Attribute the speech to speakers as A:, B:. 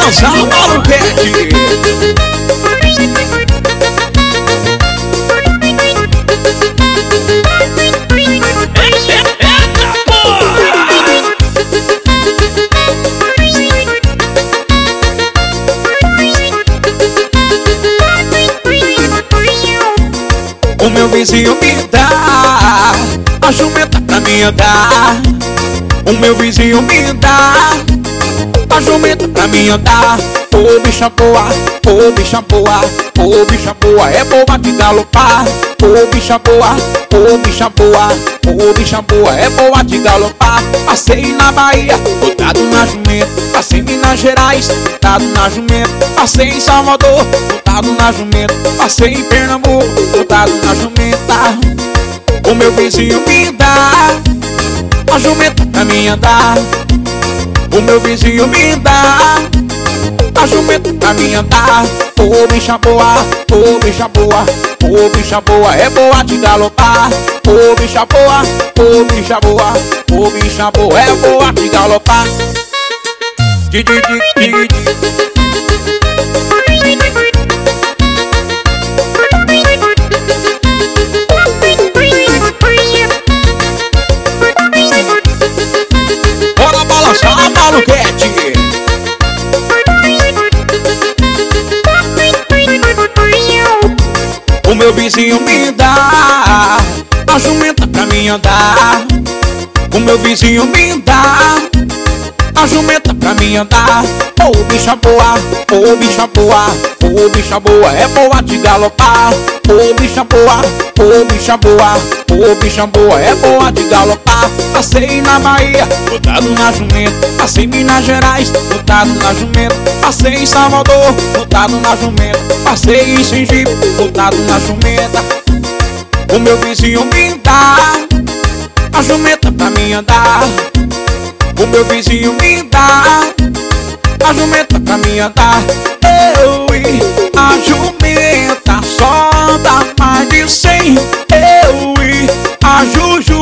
A: balançar o maluquete. O meu vizinho me dá a jumenta pra me andar. O meu vizinho me dá a jumenta pra me andar. Ô bicha boa, ô bicha boa, ô bicha boa, é boa de galopar. Ô bicha boa, ô bicha boa, ô bicha boa, é boa de galopar. Passei na Bahia, botado na jumenta. Passei em Minas Gerais, botado na jumenta. Passei em Salvador, botado na jumenta. Passei em Pernambuco, botado na jumenta. O meu vizinho me dá a jumenta pra me andar. O meu vizinho me dá a jumenta pra me andar. Ô bicha boa, ô bicha boa, ô bicha boa, é boa de galopar. Ô bicha boa, ô bicha boa, ô bicha boa, é boa de galopar. Bora balançar a maluquete. O meu vizinho me dá a jumenta pra me andar. O meu vizinho me dá a jumenta pra me andar. Ô bicha boa, ô bicha boa, ô bicha boa, é boa de galopar. Ô bicha boa, ô bicha boa, ô bicha boa, é boa de galopar. Passei na Bahia, botado na jumenta. Passei em Minas Gerais, botado na jumenta. Passei em Salvador, botado na jumenta. Passei em Sergipe, botado na jumenta. O meu vizinho me dá a jumenta pra me andar. O meu vizinho me dá a jumenta pra me andar. Eu e a jumenta só dá mais de 100. Eu e a Juju